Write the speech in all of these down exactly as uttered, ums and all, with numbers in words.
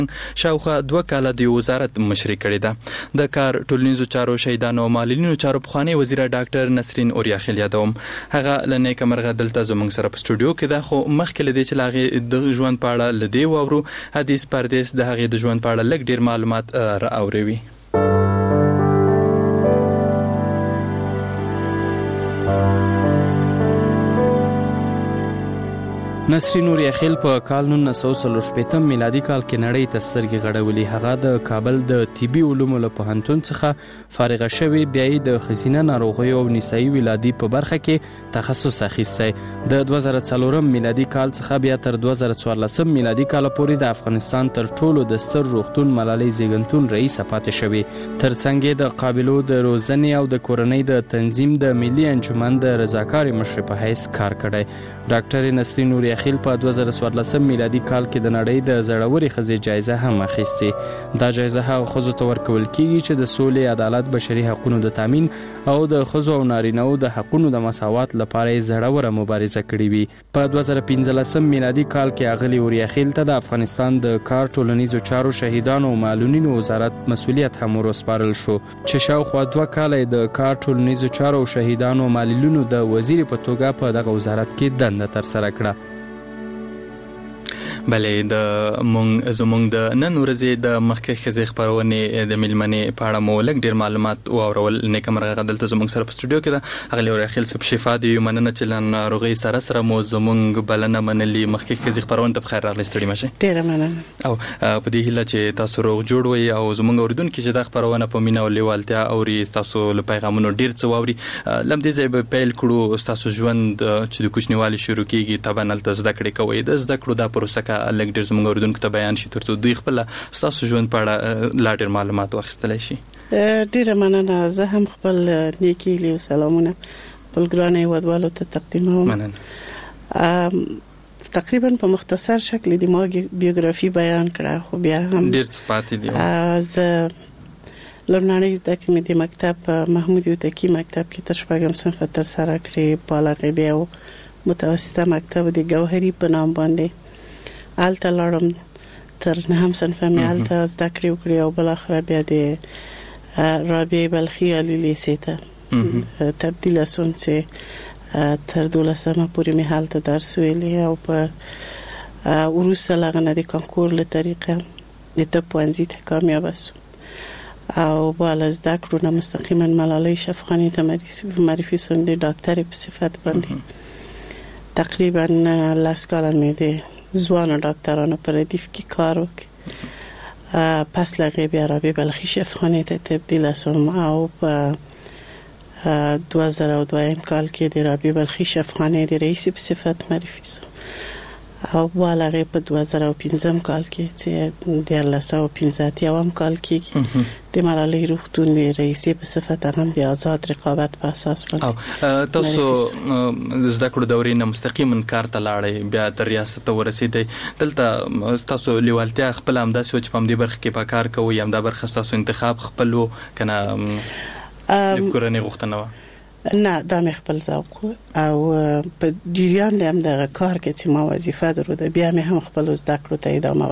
شاوخوا دوه کاله د وزارت مشري کړې ده. د کار ټولنیزو چارو شهیدانو او مالینو چارو پخوانی وزیر ډاکټر نسرین اوریاخیل یادوم. هغه له نیکه مرغه دلته زموږ سره په سټوډیو کې ده، خو مخکې له دې چې له هغې د ژوند په اړه له دې واورو، حدیث پردیس د هغې د ژوند په اړه لږ ډېر معلومات را اوروي. نسرین اوریاخیل په کال نولس سوه څلور شپېتم میلادي کال کې نړۍ ته سترګې غړولې. هغه د کابل د طبي علومو له پوهنتون څخه فارغه شوې، بیا یې د ښځینه ناروغیو او نسایي ولادي په برخه کې تخصص اخیستی. د دوه زره څلورم میلادي کال څخه بیا تر دوه زره څوارلسم میلادي کال پورې د افغانستان تر ټولو د ستر روغتون ملالۍ زیږنتون رئیسه پاتې شوې. ترڅنګ یې د قابلو د روزنې او د کورنۍ د تنظیم د ملي انجمن د رضاکارې مشرې په حیث کار کړی. ډاکټر نسرین اوریاخیل په دوه زره څوارلسم میلادي کال کې د نړۍ د زړورې ښځې جایزه هم اخیستې. دا جایزه هغه ښځو ته ورکول کیږي چې د سولې، عدالت، بشري حقوقو د تامین او د ښځو او نارینه‌و د حقوقو د مساوات لپاره یې زړوره مبارزه کړې وي. په دوه زره پنځلسم میلادي کال کې اغلې اوریاخیل ته د افغانستان د کار ټولنیزو چارو شهیدانو او معلولینو وزارت مسؤلیت هم ورسپارل شو، چې شاوخوا دوه کاله د کار ټولنیزو چارو او شهیدانو او معلولینو د وزیر په توګه په دغه وزارت کې دنده ترسره کړه. بلې د مونږ زمونږ د نن ورځې د مخکې ښځې خپرونې د میلمنې په اړه مو لږ ډېر معلومات واورول. نیکه مرغه دلته زموږ سره په سټوډیو کې ده. اغلې اوریاخیل صاحب شفا دې وي، مننه چې له ناروغۍ سره سره مو زموږ بلنه منلې. مخکې ښځې خپرونې ته بخیر راغلئ، ستړي مه شئ. ډېره مننه. او په دې هیله چې تاسو روغ جوړ وئ او زموږ اورېدونکي چې دا خپرونه په مینه او لیوالتیا اوري، ستاسو له پیغامونو ډېر څه واوري. له همدې ځایه به پیل کړو. ستاسو ژوند چې د کوچنیوالي شروع کېږي، طبعا هلته زده کړې کوئ. د زده کړو دا پروسه که لږ ډېر زموږ اوریدونکو ته بیان شي، ترڅو دوی خپل ستاسو ژوند په اړه لا ډېر معلومات واخیستلی شي. ډېره مننه. زه هم خپل نیکې هیلې او سلامونه خپل ګرانو هېوادوالو ته تقدیموم. مننه. تقریبا په مختصر شکل د ما بیوګرافي بیان کړه، خو بیا هم ډېر څه پاتې دي. زه لومړنۍ زده کړې مې د مکتب په محمود یوتکي مکتب کې تر شپږم صنفه ترسره کړې. بالغ بیا متوسطه مکتب د ګوهري په نام باندې هلته لاړم، تر نهم صنفه مې هلته زده کړې وکړې او بالاخره بیا د رابعه بلخي عالی لیسې ته تبدیله شوم چې تر دولسمه پورې مې هلته درس ویلی او په وروسته له هغه نه د کانکور له طریقه د طب پوهنځي ته کامیابه شوم او بالا زده کړو نه مستقیما ملالۍ شفاخانې ته معرفي شوم د ډاکټرې په صفت باندې. تقریبا لس کاله مې د ځوانو ډاکټرانو په ردیف کې کار وکړ. پس له هغې بیا رابعه بلخي شفاخانې ته تبدیله شوم او په دوه زره او دویم کال کې د رابعه بلخي شفاخانې د رئیسې په صفت معرفي شوم او بالا هغې په دوه زره او پنځم کال کې چې دیارلس سوه پنځه اتیاوم کال کې د ملالۍ روغتون د رئیسې په صفت هم د آزاد رقابت په اساس باندې. تاسو زده کړو دورې نه مستقیما کار ته لاړئ، بیا تر ریاست ته ورسېدئ. دلته ستاسو لیوالتیا خپله همداسې وه چې په همدې برخه کې په کار کوئ، همدا برخه ستاسو انتخاب خپل و که نه د کورنۍ غوښتنه وه؟ نه، دا مې خپل ذوق او په جریان د همدغه کار کې چې ما وظیفه درلوده بیا مې هم خپلو زده کړو ته ادامه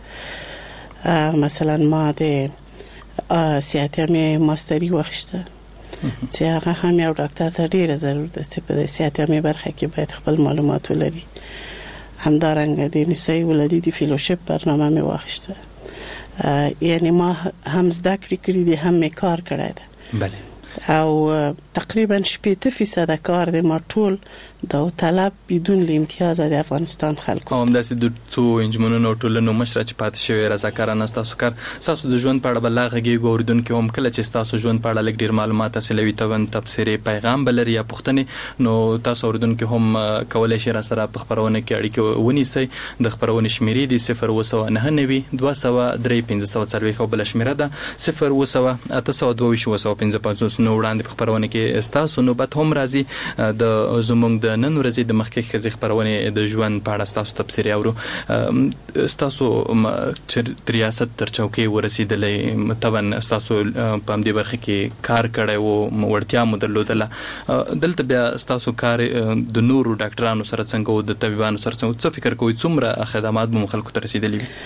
ورکړه. مثلا ما د سیاتیامې ماستري واخیسته چې هغه هم یو ډاکټر ته ډېره ضرور ده چې په سیاتیامې برخه کې باید خپل معلومات ولري. همدارنګه د نسایي ولادي د فیلوشپ برنامه مې واخیسته. یعنی ما هم زده کړې کړي دي، هم مې کار کړی ده. بله. او تقریبا شپېته فیصده کار د ما ټول د طلب بدون له امتیاز د افغانستان خلکو. او همداسې د څو انجمنونو ټولنو مشره چې پاتې شوی رضاکارانه ستاسو کار، ستاسو د ژوند په اړه به لا غږېږو. اورېدونکي هم کله چې ستاسو ژوند په اړه لږ ډېر معلومات حاصلوي، طبعا تبصرې پیغام به لري یا پوښتنې، نو تاسو اورېدونکي هم کولی شئ راسره په خپرونه کې اړیکې ونیسئ. د خپرونې شمېرې دي صفر اوه سوه نهه نوي دوه سوه درې پنځه سوه څلوېښت او بله شمېره ده صفر اوه سوه اته سوه دوه ویشت اوه سوه پنځه پنځوس. نو وړاندې په خپرونه کې ستاسو نوبت هم راځي. د زموږ د نن ورځې د مخکې ښځې خپرونې د ژوند په اړه ستاسو تبصرې اورو. ستاسو چې ریاست تر چوکۍ ورسېدلی، طبعا ستاسو په همدې برخه کې کار کړی و، وړتیا مو درلودله. دلته بیا ستاسو کار د نورو ډاکټرانو سره څنګه و، د طبیبانو سره څنګه؟ څه فکر کوئ څومره خدمات به مو خلکو ته رسېدلي وي؟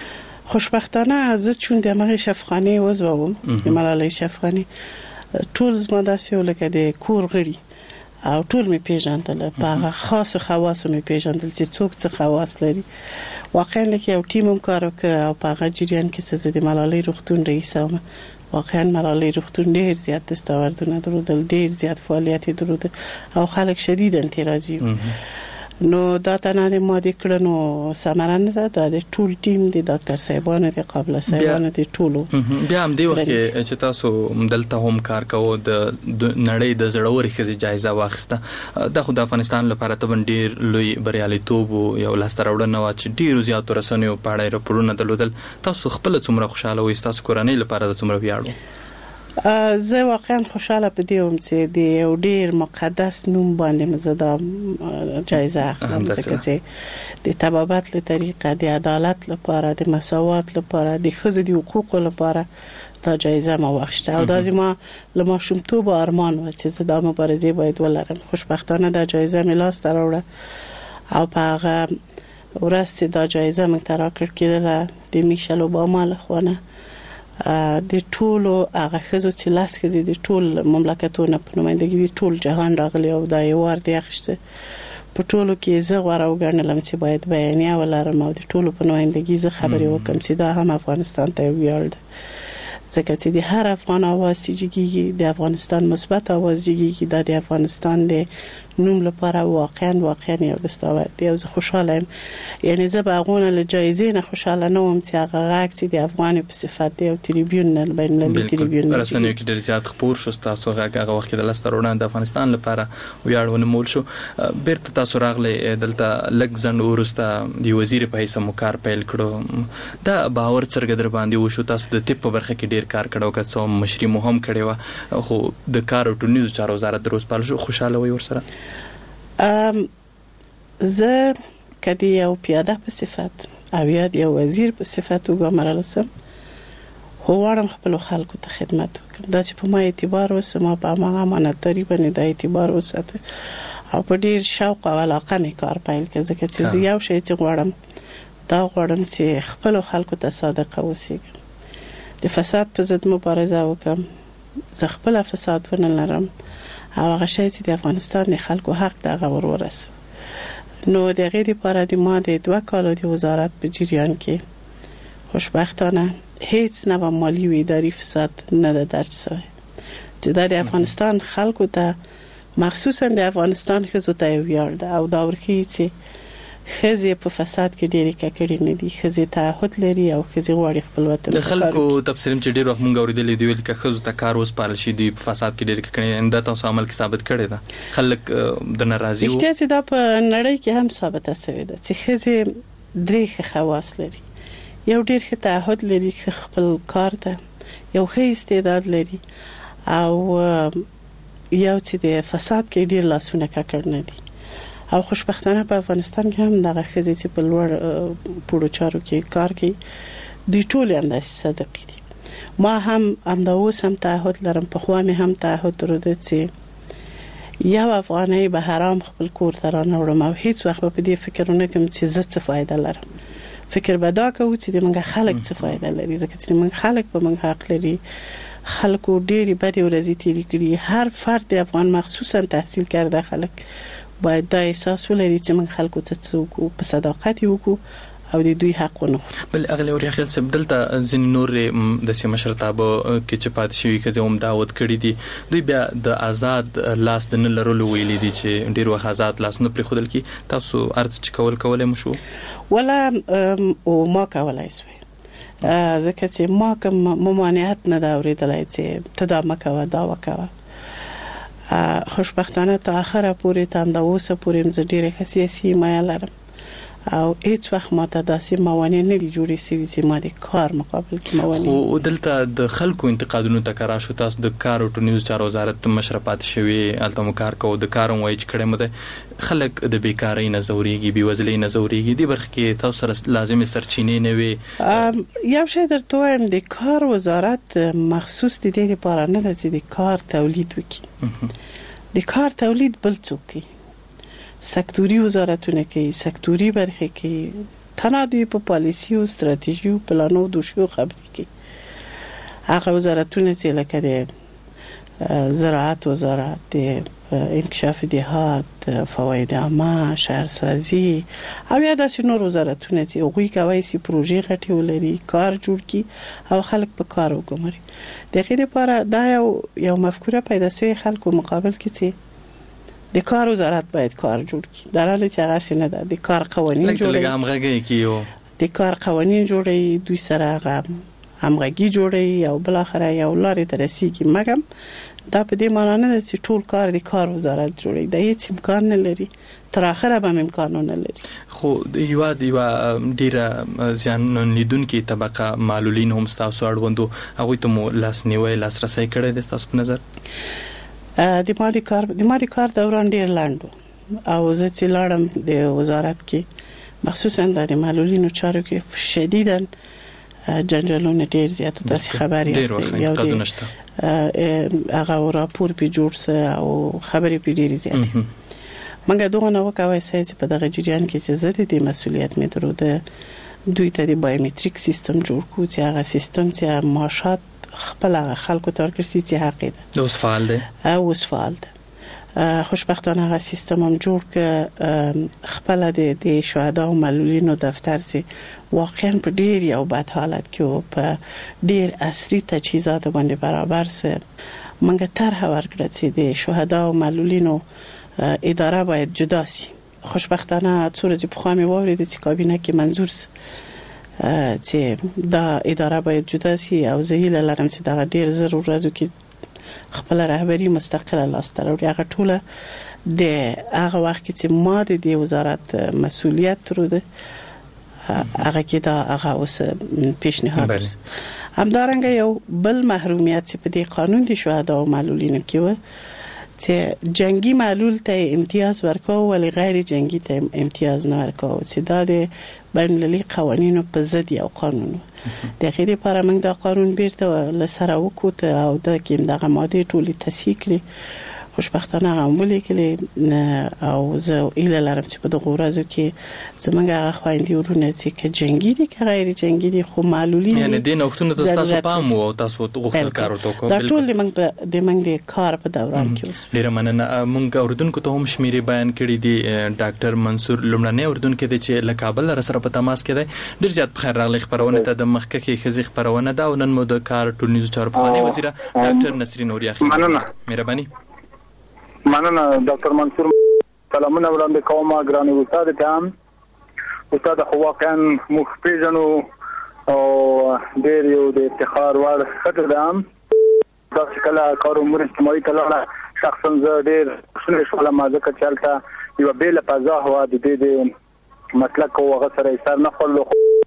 خوشبختانه زه چون د مغه شفخانه عضو وم د ملالۍ شفخانه ټول زما داسې لکه د کور غړي او ټول می پیژندل په خاص خواص می پیژندل چې څوک څه خواص لري. واقعا لکه یو ټیم هم کار وکړ او په هغه جریان کې څه د ملالۍ روغتون رئیس وم. واقعا ملالۍ روغتون ډیر زیات دستاوردونه درلودل، ډیر زیات فعالیت درلود او خلک شدید انتراضي. نو دا تنه د ماده کړنو ثمره نه ده، دا د ټول ټیم د ډاکټر صاحبانو د قابل صاحبانو د ټولو. بیا هم دی وخت چې تاسو دلته هم کار کوو د نړۍ د زړوري خزي جایزه واخیسته، د خو د افغانستان لپاره ته ډیر لوی بریالیتوب یو لاستراوړنه و چې ډیر زیات رسنیو په اړه راپورونه درلودل. تاسو خپل څومره خوشاله وئ، تاسو کورنۍ لپاره د څومره ویاړو؟ زه واقعا خوشاله پدې وم چې د یو ډیر مقدس نوم باندې مزه جایزه اخلم، ځکه چې د طبابت له طریقه د عدالت لپاره، د مساوات لپاره، د ښځو د حقوقو لپاره دا جایزه ما واخیسته او دا زما له ماشومتوب ارمان و چې زه دا مبارزه باید ولرم. خوشبختانه دا جایزه مې لاس ته راوړه او په هغه ورځ چې دا جایزه مې ته راکړل کېدله د میشل اوباما له خوا نه د ټولو هغه ښځو چې لاس ښځې د ټول مملکتونو په نمایندګي د ټول جهان راغلي او دا یو وار دی اخیسته. په ټولو کې زه غوره وګڼلم چې باید بیانیه ولرم او د ټولو په نمایندګي زه خبرې وکم چې دا هم افغانستان ته ویاړ ده، ځکه چې د هر افغان اواز چې جګیږي، د افغانستان مثبت اواز جګیږي، دا د افغانستان د نوم لپاره واقعا واقعا یو دستاورد دی او زه خوشاله یم. یعنی زه به هغونه له جایزې نه خوشاله نه وم چې هغه غږ چې د افغان په صفت دی او تریبیون نه بین المللي تریبیون رسنیو کې ډېر زیات خپور شو، تاسو غږ هغه وخت د لاسترونه د افغانستان لپاره ویاړونه مول شو. بیرته تاسو راغله دلته لږ ځند ورسته د وزیر په حیث مو کار پیل کړو، دا باور څرګند در باندې وشو. تاسو د طب په برخه کې ډېر کار کړو، که څو مشري مو هم کړی و، خو د کار او ټولنیزو چارو وزارت دروس پال شو. خوشاله وي ورسره؟ ام زه کدی یو پیاده په صفت او یاد یو وزیر په صفت وګمرل سم، هو وړم خپل خلکو ته خدمت وکړم. دا چې په ما اعتبار وسه، ما په ما امانتداري باندې د اعتبار وساته او په ډیر شوق او علاقه می کار پیل کړ، ځکه چې یو شی چې غواړم دا غواړم چې خپل خلکو ته صادق اوسېږم، د فساد په ضد مبارزه وکم، زه خپل فساد ونه لرم او هغه شی چې د افغانستان د خلکو حق دغه ور ورسو. نو د غیر لپاره د ما د دوه کالو د وزارت په جریان کې خوشبختانه هیڅ نه مالی و اداري فساد نه د درج شوی چې د افغانستان خلکو ته، مخصوصا د افغانستان ښځو ته ویاړ ده او دا ورکی چې ښځې په فساد کې ډېرې ککړې نه دي، ښځې تعهد لري او ښځې غواړي خپل وطن. د خلکو تفسیر چې ډېر وخت مونږ اورېدلی دی ویل چې ښځو ته کار وسپارل شي، دوی په فساد کې ډېرې ککړې، دا تاسو عمل کې ثابت کړی ده؟ خلک د ناراضي وو؟ رښتیا چې دا په نړۍ کې هم ثابته شوې ده چې ښځې درې ښه خواص لري، یو ډېر ښه تعهد لري خپل کار ته، یو ښه استعداد لري او یو چې د فساد کې ډېر لاسونه ککړ نه دي. او خوشبختانه په افغانستان کې هم دغه ښځې چې په لوړ پوړو چارو کې کار کوي دوی ټول همداسې صادق دي. ما هم همدا اوس هم تعهد لرم، پخوا مې هم تعهد درلوده چې یو افغانۍ به حرام خپل کور ته رانه وړم او هیڅ وخت به په دې فکر نه کوم چې زه څه فایده لرم. فکر به دا کوو چې د موږ خلک څه فایده لري، ځکه چې موږ خلک په موږ حق لري. خلکو ډېری بدې ورځې تېرې کړي، هر فرد د افغان مخصوصا تحصیل کرده خلک باید دا احساس ولري چې موږ خلکو ته څه وکړو، په صداقت وکړو او د دوی حق ونه خورو. بل اغلی اوریا خیل صاحب دلته ځینې نور د سیمه مشرتابه کې چې پاتې شوي ښځې هم دعوت کړي دي، دوی بیا د آزاد لاس د نه لرلو ویلي دي چې ډېر وخت آزاد لاس نه پرېښودل کي. تاسو ارڅ چې کول کولی مو شو؟ ولا او ما کولی سوی، ځکه چې ما کوم ممانعت نه ده اورېدلی چې ته دا مه کوه دا وکوه. خوشبختانه تا آخره پورې تا هم دا اوسه پورې زه ډېره ښه سیاسي حمایه لرم او هیڅ وخت ماته داسې موانع نه دي جوړې شوي چې ما د کار مقابل کې موانع. خو دلته د خلکو انتقادونو ته که راشو، تاسو د کار او ټولنیزو چارو وزارت مشره پاتې شوي، هلته مو کار کوو، د کار هم وایي چې کړی مو دی. خلک د بیکارۍ نه ځورېږي، بېوزلۍ نه ځورېږي، دې برخه کې تاسو سره لازمې سرچینې نه وي؟ یو شی درته وایم، د کار وزارت مخصوص د دې لپاره نه ده چې د کار تولید وکړي. د کار تولید بل څوک کوي، سکتوري وزارتونه کوي، سکتوري برخې کوي، تنها دوی په پالیسی او ستراتیژي او پلانو د شو خبرې کوي. هغه وزارتونه چې لکه د زراعت وزارت، د انکشاف دهات، فواید عامه، شهرسازي او یا داسې نور وزارتونه چې هغوی کوي چې پروژې غټې ولري، کار جوړ کړي او خلک په کار وګماري. د غیر لپاره دا یو یو مفکوره پیدا شوی خلکو مقابل کې چې د کار وزارت باید کار جوړ کړي، در حالی چې هغه څه نه ده. د کار قوانین جوړوي، همغږي کوي، د کار قوانین جوړوي، دوی سره هغه همغږي جوړوي او بل اخر یو لارې ته رسیږي. مګم دا په دې معنی نه ده چې ټول کار د کار وزارت جوړوي، دا هیڅ امکان نه لري، تر اخره به امکان نه لري. خو یو د یو ډیره ځان لیدونکو طبقه معلولین هم تاسو اړوندو هغه ته مو لاسنیوي لاسرسي کړی د تاسو په نظر؟ د مادي کار د مادي کار دوران ډیر لاندو او زه چې لاړم د وزارت کې مخصوصا د معلولینو چارو کې شدیداً جنجالونه ډیر زیات تاسو خبري هستي، یو د هغه راپور په جوړ سه او خبري په ډیر زیات. منګه دوه نو کوي چې په دغه جریان کې چې زه د مسولیت مې درلوده، دوی ته د بایومټریک سیستم جوړ کو چې هغه سیستم چې معاشات خپل خلکو ته ورکړي چې حق ده، اوس فعال ده او اوس فعال ده. خوشبختانه هغه سیستم هم جوړ ک خپل د شهدا او معلولینو دفتر سي واقعا په ډیر یو بد حالت کې او په ډیر عصري تجهیزات باندې برابر سه. منګه طرح ورکړه چې د شهدا او معلولینو اداره باید جدا سي. خوشبختانه څوره چې په خامي وورید چې کابینه کې منظور سه چې دا اداره باید جدا سي او زه هیله لرم چې دا ډیر ضرور راځو کې خپل رهبری مستقله لاسته راوړي. هغه ټوله د هغه وخت چې ما د وزارت مسولیت درلوده هغه کې دا هغه اوس پیشنهاد همدارنګه یو بل محرومیت چې په دې قانون د شهدا او معلولینو کې و چې جنگي معلول ته امتیاز ورکاو ولی غیر جنگي ته امتیاز نه ورکاو، چې دا د بین المللي قوانینو په ضد یو قانون د غیر لپاره موږ دا قانون بیرته لسره وکوت او د کې دغه ماده ټولې تصحیح کړې. خوشبختانه هم ولیکلې او زه ایله لرم چې په دغه ورځو کې زمونږ هغه خويندې ورونه چې جنگي دي که غیر جنگي دي خو معلولین یعنی د نوښتونو تاسو پام او تاسو غوښتل کار وکړو. دا ټول د موږ د موږ د کار په دوران کې اوس ډیره مننه. موږ اوردونکو ته هم شمیرې بیان کړې دي. ډاکټر منصور لومړنی اوردونکو د چې له کابل سره په تماس کې دی. ډیر زیات بخیر راغلی خبرونه ته د مخکې کې خزي خبرونه دا ونن مو د کار ټولنیزو چارو پخوانی وزیر ډاکټر نصرین نوریا خان. مننه مهرباني. مننه ډاکټر منصور، سلامونه وړاندې کوم ګراني استاد ته. هم استاد خو واقعا مخ پیژنو او ډېر یو د افتخار وړ خطر ده. هم دا کله کار امور اجتماعي کله شخصا زه ډېر خوشاله شوم ما ځکه چې هلته یو بیل فضا هوا د دې د مسلک او هغه سره ایثار نه خللو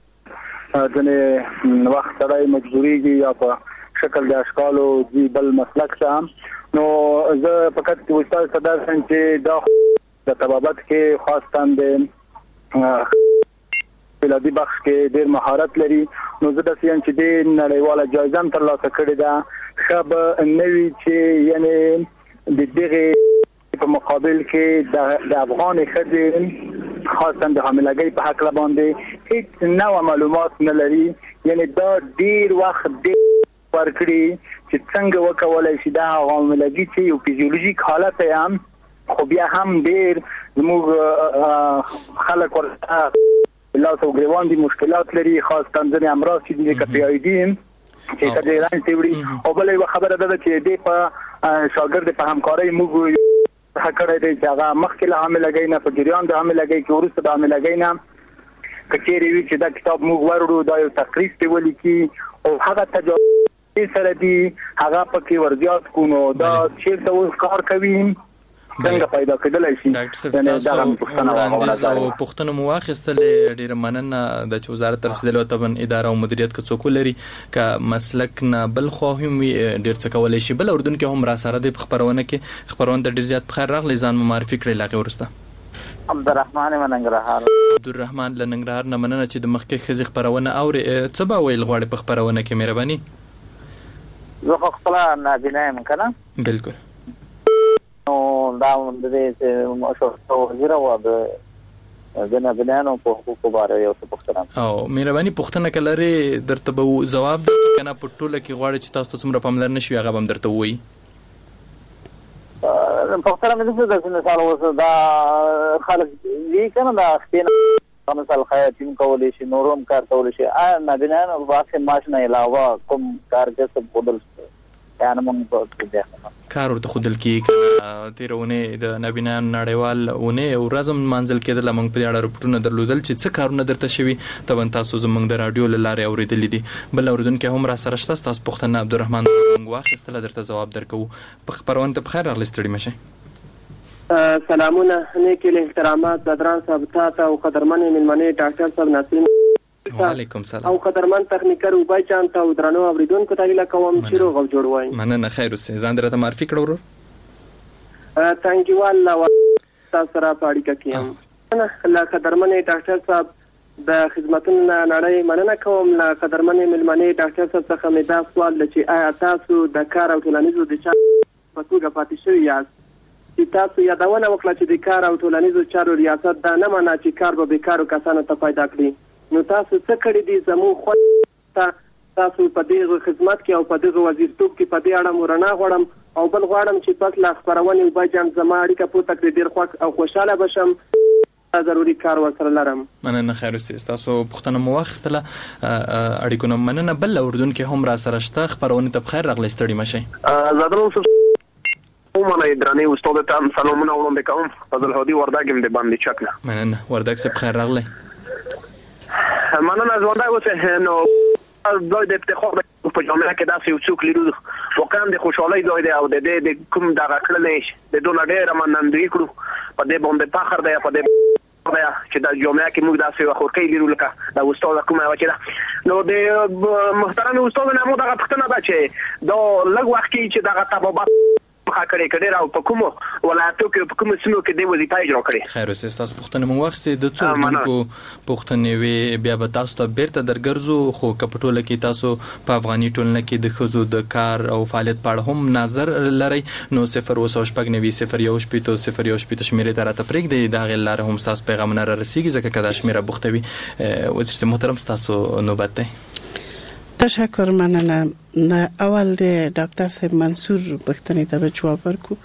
ځنې وخت سره مجبوريږي یا په شکل د اشکالو دی بل مسلک ته. نو زه فقط د استاد صدر څنګه دا د طبابت کې خاصه د بلادي بخش کې ډېر مهارت لري. نو زه د سین چې د نړیواله جایزه هم ترلاسه کړې ده خب نوی چې یعنی د دغه په مقابل کې د افغان خځې خاصه د حاملګۍ په حق باندې هیڅ نوع معلومات نه لري. یعنی دا ډېر وخت ډېر ورکړي چې څنګه وکولای شي دا حاملګي چې یو فزیولوژیک حالت هم خو بیا هم ډېر زموږ خلک ورته لاس او ګریوان دي مشکلات لري، خاص تنظیم امراض چې د کپی آی ډي چې کله رانه تیوړي او بل یو خبره ده چې د په شاګرد په همکارۍ موږ حکړې دي چې هغه مخکې له حاملګۍ نه په جریان د حاملګۍ کې ورسته د حاملګۍ نه کچېری وی چې دا کتاب موږ ورړو دا یو تقریر دی ولیکي او هغه تجربه سره دی هغه پکې ورزيات کو نو دا چې څه کار کوي څنګه پیدا کېدلای شي. ډاکټر صاحب تاسو او پښتنو مواخستل ډیر مننه د وزارت رسیدلو تبن اداره او مدیریت کې څوک لري ک مسلک نه بل خو هم ډیر څه کولای شي. بل اردن کې هم را سره د خبرونه کې خبرونه د ډیر زیات بخیر راغلی ځان معرفي کړی لاغه ورسته. عبدالرحمن مننګرهار. عبدالرحمن لننګرهار نه مننه چې د مخکې خزي خبرونه او څه به ویل غواړي په خبرونه کې مهرباني. زه خپل نابینا یم کنه. بالکل. نو دا د دې مشورت وزیر او د د نابینانو په حقوقو باره یو څه پوښتنه. او مهرباني پوښتنه کلره درته به جواب درکړي کنه په ټوله کې غواړي چې تاسو څومره پاملرنه شي هغه هم درته وایي. پوښتنه مې څه ده چې مثال اوس دا خلک وی کنه دا سپین مثال خیاطین کولی شي نورم کار کولی شي نابینانو واسه معاش نه علاوه کوم کار کسب بدل یعنی موږ په دې کار ورته خودل کې تیرونه د نابینانو نړیوال ونه او رزم منزل کېدل موږ په اړه رپورټونه درلودل چې څه کارونه درته شوي ته تاسو زموږ د رادیو لاره اوریدلې دي. بل اوریدونکو هم را سره شته تاسو پوښتنه عبدالرحمن موږ واخیستله درته جواب درکو. په خبرونه ته بخیر راغلی ستړي مشه. سلامونه نیک احترامات بدران صاحب ته او قدرمن ملمنې ډاکټر صاحب نسیم وعلیکم سلام او قدرمن تخنیکر وبای چان ته درنو اوریدونکو ته ویل کوم چې روغ او جوړ وای. مننه خیر اوسې ځان درته معرفي کړو ورور. ثانک یو الله تاسو سره پاړی کیم. الله قدرمن ډاکټر صاحب د خدمتونو نړۍ مننه کوم. لا قدرمن ملمنې ډاکټر صاحب څخه مې دا سوال چې آیا تاسو د کار او ټولنیزو د چارو په توګه پاتې شوی یاست چې تاسو یادونه وکړه چې د کار او ټولنیزو چارو ریاست دا نه معنی چې کار به بیکارو کسانو ته پیدا کړي. نو تاسو څه کړی دي زموږ خو تاسو په دې خدمت کې او په دې وزیرتوب کې په دې اړه مورنا غواړم او بل غواړم چې پس لا خبرونه وبای جام زما اړیکه په تک ډیر خوښ او خوشاله بشم. ضروري کار ورسره لرم. مننه خیر اوسې تاسو پوښتنه مو واخیستله اړیکو نه مننه. بل اردن کې هم را سره شته خبرونه ته بخیر راغلی ستړي مشه. زادرو ومنه درانه استاد ته سلامونه وړاندې کوم. فضل هادي وردګ هم د باندې چکنه. مننه وردګ سه بخیر راغلی. مننه ځوانده اوسه نو دوی د افتخار په جامعه کې داسې یو څوک لرو واقعا د خوشحالۍ ځای دی او د دې د کوم دغه کړنې د دونه ډېره منندوی کړو په دې باندې فخر دی په دې چې د جامعه کې موږ داسې یو خورکۍ لرو لکه د استاد کومه وچه ده. نو د محترم استاد نه مو دغه پښتنه ده چې دا لږ وخت کې چې دغه طبابت خاکړې کړي او په کوم ولایتو کې په کوم سیمو کې د وظیفه اجرا کړي. خیر اوسې تاسو پوښتنه مو واخیستې د څو منکو پوښتنې وی بیا به تاسو ته بیرته درګرځو خو کپټوله کې تاسو په افغاني ټولنه کې د خزو د کار او فعالیت په اړه هم نظر لري نو صفر وسو شپږ نوي صفر یو شپږ صفر یو شپږ شمیرې ته راته پرېږدئ دا غل لاره هم تاسو پیغامونه را رسیږي ځکه کدا شمیره بوختوي. وزیر محترم تاسو نوبت دی. تشکر مننه. اول د ډاکټر صاحب منصور پښتنې ته جواب ورکو.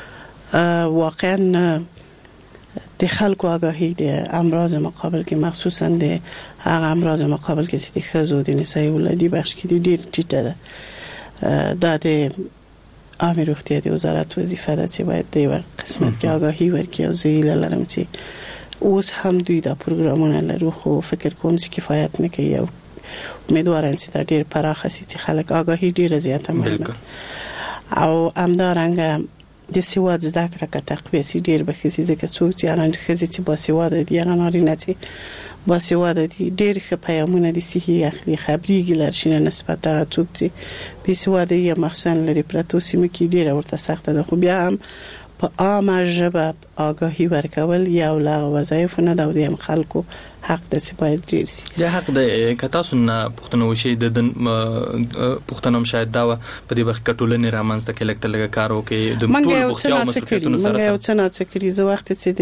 واقعا د خلکو آگاهی د امراض مقابل کې مخصوصا د هغه امراض مقابل کې چې د ښځو د نسایي ولادي بخش کې ډیر ټیټه ده. دا د عامه روغتیا د وزارت وظیفه ده چې باید د یو قسمت کې آگاهی ورکړي او زه یې لرم چې اوس هم دوی دا پروګرامونه لري خو فکر کوم چې کفایت نه کوي او امیدوارم چې دا ډیر پراخه سي چې خلک آگاهی ډیر زیاته مهمه او همدارنګه د سواد زده کړه که تقویه سي ډیر به ښه سي ځکه څوک چې هغه ښځې چې باسواده دي هغه نارینه چې باسواده دي ډیر ښه پیغامونه د صحي اخلي خبرېږي لرشینه نسبت هغه څوک چې بېسواده یې مخصوصا لري پرتو سیمو کې ډیره ورته سخته ده خو بیا هم په عامه ژبه آگاهی ورکول یو له وظایفو نه ده او د خلکو حق ده چې باید ډیر سي. دا حق ده که تاسو نه پوښتنه وشي د پوښتنه هم شاید دا په دې وخت کې ټولنې رامنځته کې لږ لږ کار وکړي د ټول بوختیا او مسؤلیتونو سره سره. منګه یو څه نه څه کړي زه وخت چې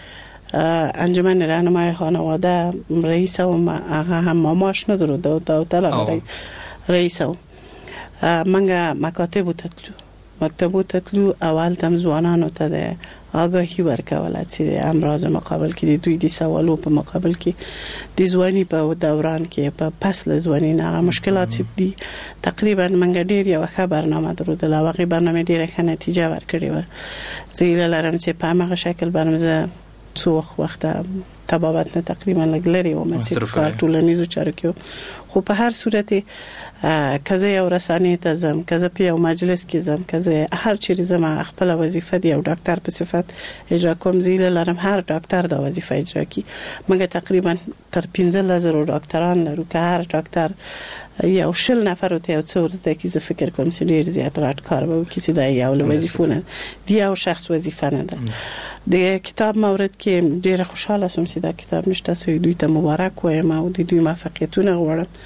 د انجمن راهنمای خانواده رئیس او هغه هم ماماش نه درو د طلب رئیس او منګه مکاتب تطلو مکتبو تطلو اول تم ځوانانو ته د آگاهی ورکول چې امراض مقابل کې دوی د سوالو په مقابل کې د ځواني په دوران کې په فصل ځواني نه مشکلات دي. تقریبا منګ ډیر یو ښه برنامه درلوده لا واقعي برنامه ډیره ښه نتیجه ورکړې و. زه لرم چې په هغه شکل برنامه څو وخت تبابت نه تقریبا لګلري او مصرف کار ټولنیزو چارو کې خو په هر صورت کزه یو رسانې ته زم کزه په یو مجلس کې زم کزه هر چیرې زم خپل وظیفه دی او ډاکټر په صفت اجرا کوم زیله لرم هر ډاکټر دا وظیفه اجرا کی مګر تقریبا تر پنځه زره ډاکټران لرو که هر ډاکټر یو شل نفر ته یو څور د کی زه فکر کوم چې ډیر زیات غټ کار به وکړي چې دا یو وظیفونه دی یو شخص وظیفه نه ده. د کتاب مورد کې ډیر خوشاله سوم چې دا کتاب نشته سوی دوی ته مبارک وایم او د دوی موفقیتونه غواړم.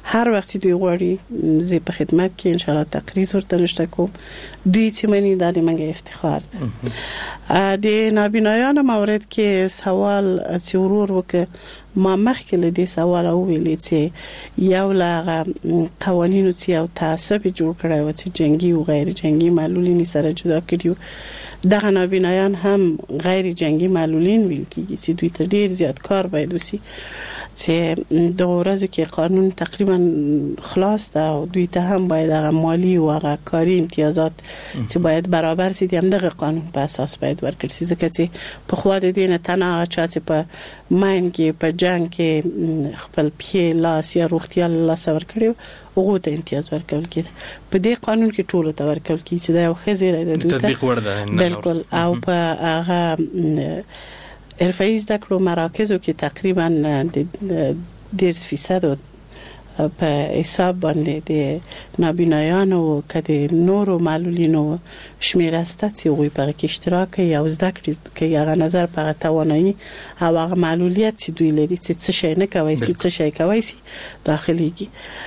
هر وخت دوی غواړي زه په خدمت کې ان شاء الله تقریر ورته نشته کوم دوی چې منی د دې منګه افتخار ده د نابینایانو مورد کې سوال چې ورور وکړه ما مخکې له دې سوال او ویلې چې یو لا قوانینو چې یو تعصب جوړ کړی و چې جنگي او غیر جنگي معلولین سره جدا کړیو دغه نابینایان هم غیر جنگي معلولین ویل کیږي چې دوی ته ډیر زیات کار باید وسی چې د ورځو کې قانون تقریبا خلاص ده او دوی ته هم باید هغه مالی او هغه کاری امتیازات چې باید برابر سي د همدغه قانون په اساس باید ورکړي سي ځکه چې په خوا د دینه تنه چا چې په ماین کې په جنگ کې خپل پی لاس یا روغتیا لاس ورکړي او ته امتیاز ورکول کېږي په دې قانون کې ټول ته ورکول کېږي چې دا یو خزر دی د تطبیق ورده بالکل او په هغه حرفه‌ای زده کړو مراکزو کې تقریبا ډیر فیصد په حساب باندې د نابینایانو او کدي نورو معلولینو شمیره ست چې وي په کې اشتراک کوي او زده کړي کوي هغه نظر په توانایي او هغه معلولیت چې دوی لري چې څه شي نه کوي څه شي کوي سي داخليږي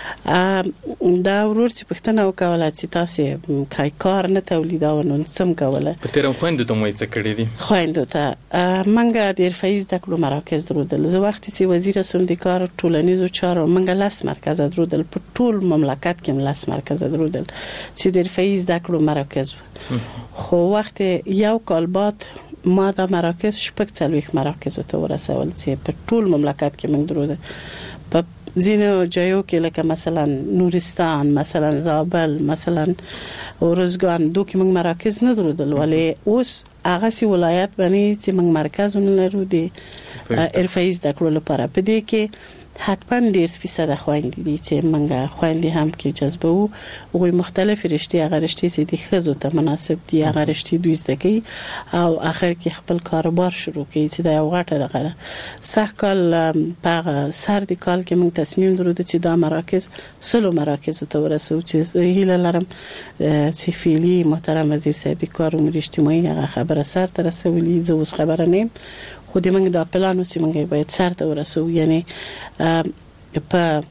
دا ورور چې پښتنه وکوله چې تاسو کای کار نه تولیدونه سم کوله په تیرم خويندو ته مو څه کړی دي خويندو ته منګه د حرفه‌ای زده کړو مراکز درودل زه وخت چې وزیر سندیکار ټولنیزو چارو منګه لاس مرکز درودل په ټول مملکت کې لاس مرکز درودل چې د حرفه‌ای زده کړو مراکز خو وخت یو کال بعد ما دا مراکز شپږ څلوېښت مراکز ته ورسول چې په ټول مملکت کې موږ دروده په ځینو ځایو کې لکه مثلا نورستان مثلا زابل مثلا اورزګان دوی کې موږ مراکز نه درودل ولی اوس هغه سی ولایت باندې چې موږ مرکزونه لرو دي حرفه‌ای زده کړو لپاره په دې کې حتما ډیر فیصد خويندې دي چې منګه خويندې هم کې جذبه وو او مختلف رشتې هغه رشتې چې د خزو ته مناسب دي هغه رشتې دوی زده کوي او اخر کې خپل کاروبار شروع کوي چې دا یو غټه دغه صح کال په سر د کال کې موږ تصمیم درلود چې دا مراکز سلو مراکز ته ورسو چې هیله لرم چې فعلی محترم وزیر صاحب د کار امور اجتماعي هغه خبره سر ته رسولي زه اوس خبره نیم خو د موږ د پلانو چې موږ باید سر ته ورسو یعنی په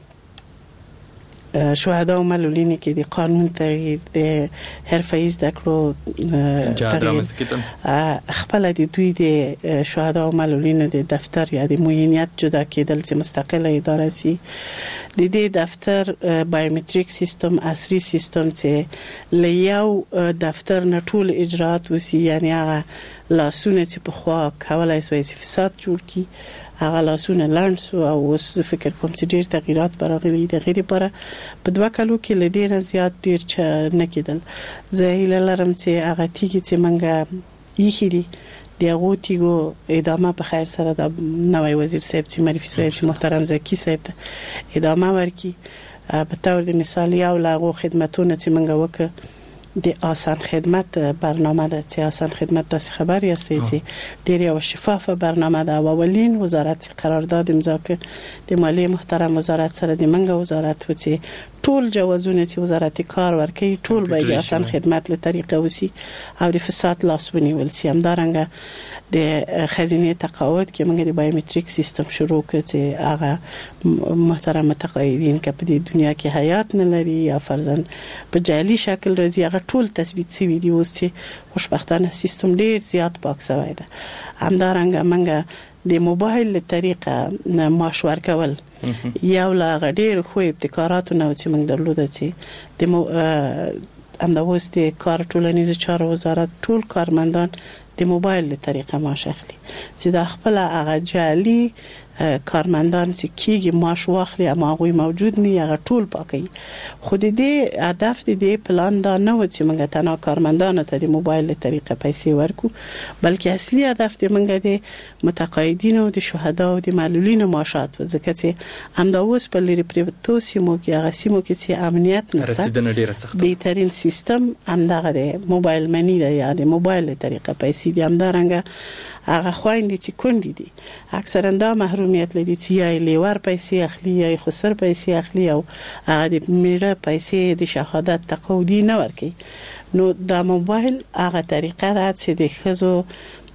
شهدا او معلولین کې د قانون تغییر د حرفه‌ای زده کړو تغییر خپل د دوی د شهدا او معلولین د دفتر یا د معینیت جدا کېدل چې مستقله اداره سي د دې دفتر بایومټریک سیستم عصري سیستم چې لیاو دفتر نه ټول اجرات وسی یعنی هغه لاسونه چې په خوا کولای سوي فساد جوړ کی هغه لاسونه لاندې او اوس فکر کوم چې ډیر تغیرات براغلي د غیر لپاره په دوه کالو کې لدې نه زیات ډیر چ نه کېدل زه هیله لرم چې هغه تیږي چې منګه یې خېدي د غوتیګو ادامه په خیر سره د نوې وزیر صاحب چې معرفي رئیس محترم زکی صاحب ته ادامه ورکړي په تور د مثال یو لاغو خدماتونه چې منګه وکړه د آسان خدمت برنامه ده چې آسان خدمت تاسو خبر یاستئ چې ډیر یو شفافه برنامه ده او ولین وزارت قرارداد امضا کړ د مالی محترم وزارت سره د منګه وزارت و چې ټول جوازونه چې وزارت کار ورکړي ټول به آسان خدمت له طریقه وسی او د فساد لاسونی ولسی هم دارنګه د خزینه تقاعد کې موږ د بایومټریک سیستم شروع کړ چې هغه محترم متقاعدین کې په دې دنیا کې حیات نه لري یا فرضاً په جعلي شکل راځي هغه ټول تثبیت شوی دی اوس چې خوشبختانه سیستم ډیر زیات پاک شوی دی هم دارنګه موږ د موبایل له طریقه معاش ورکول یو لا غډیر خو ابتکارات نو چې موږ درلوده چې د هم د اوس د کار ټولنیز چارو وزارت ټول کارمندان د موبایل له طریقه معاش اخلي چې د خپل هغه جعلي کارمندان چې کیږي معاش واخلي اما هغه موجود نه هغه ټول پاکي خو د دې هدف د دې پلان دا نه و چې موږ تنها کارمندانو ته د موبایل له طریقه پیسې ورکو بلکې اصلي هدف د موږ د متقاعدینو د شهدا او د معلولینو معاشات و ځکه چې هم دا اوس په لري پریوټو سیمو کې هغه سیمو کې چې امنیت نشته رسیدنه ډیره سخته بهترین سیستم هم دغه د موبایل منی دی یا د موبایل له طریقه پیسې دي هم دارنګه هغه خويندې چې کونډې دي اکثرا دا محرومیت لري چې یا لیور پیسې اخلي یا خسر پیسې اخلي او هغه د میړه پیسې د شهادت تقاعدي نه ورکي نو دا موبایل هغه طریقه ده چې د خزو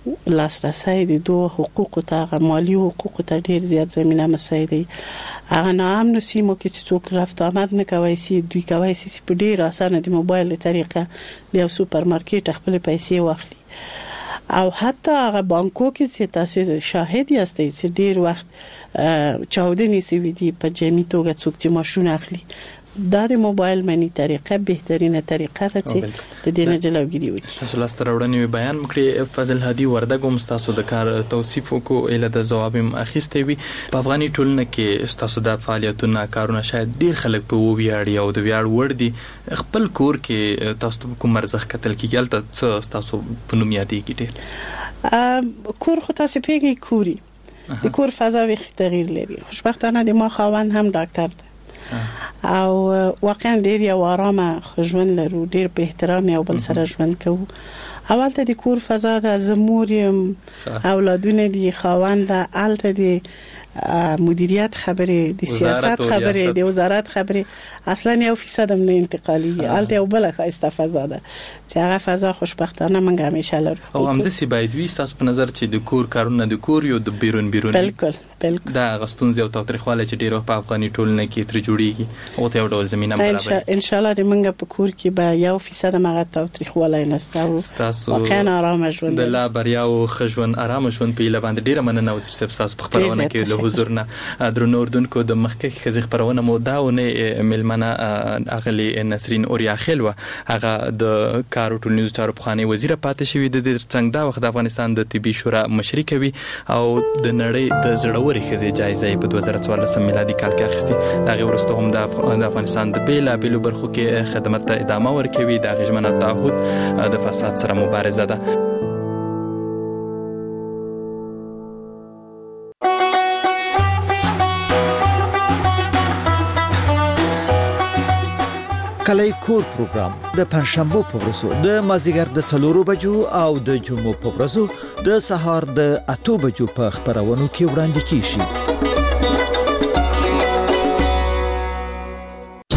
لاسرسي د دوه حقوقو ته مالی حقوقو ته ډیر زیات زمينه مساعدي هغه ناامن سیمو کې چې څوک رفت آمد نه کوي سي دوی کوي سي په ډیر اسانه د موبایل طریقه له سوپر مارکیټ خپل پیسې واخلي او حتی هغه بانکو کې چې تاسو شاهد یاستئ چې ډیر وخت چاودنې سوي دي په جمعي توګه څوک چې ماشون اخلي دا د موبایل منی طریقه بهترینه طریقه ده چې د دې نه جلوګیری وکړي. تاسو لاس تر وړاندې بیان وکړي فضل هادي وردګوم تاسو د کار توصیف کو اله د جواب اخیسته وي په افغاني ټولنه کې تاسو د فعالیتونو کارونه شاید ډیر خلک په ویاړي او د ویاړ ور دي خپل کور کې تاسو کوم مرزخ قتل کیږي تل تاسو په نوم یادېږي ډیر کور خو تاسو پیږي کوري د کور فضا وی تغییر لري خوشبختانه د ما خاوند هم ډاکټر ده او واقعا ډیر یو آرامه ژوند لرو ډیر په احترام یو بل سره ژوند کوو اول ته د کور فضا د زموریم اولادونه دي خاوند الته دي مدیریت خبره د سیاست خبره د وزارت خبره اصلا یو فیصد هم نه انتقالی الته یو بل خاصه فضا ده چې هغه فضا خوشبختانه موږ همیشه لرو او هم د سی باید وي تاسو په نظر چې د کور کارونه د کور یو د بیرون بیرون بالکل بالکل دا غستونز یو تاریخواله چې ډیرو په افغاني ټولنه کې تر جوړیږي او ته یو ډول زمينه برابر ان شاء الله د موږ په کور کې به یو فیصد مغه تاریخواله نستاو واقعا آرام ژوند د لا بریا او خجون آرام ژوند په لباند ډیره مننه وزیر صاحب تاسو په خبرونه کې له حضور نه درنو اردوونکو د مخکې خزي خبرونه مو داونه ملمنه اغلی نسرین اوریا خلوه هغه د کارو ټولنیز چارو پخوانی وزیر پاتې شوی د څنګه دا وخت د افغانستان د طبي شورا مشري کوي او د نړۍ د زړوري خزي جایزه په دوه زره څوارلس میلادي کال کې اخیستي دا غوړسته هم د افغانستان د بیلا بیلو برخو کې خدمات ته ادامه ورکوي د غژمنه تعهد د فساد سره مبارزه ده. کلی کور پروګرام د پنځشنبه په ورځو د مازیګر د څلورو بجو او د جمعو په ورځو د سهار د اته بجو په خبرونو کې وړاندې کیږي.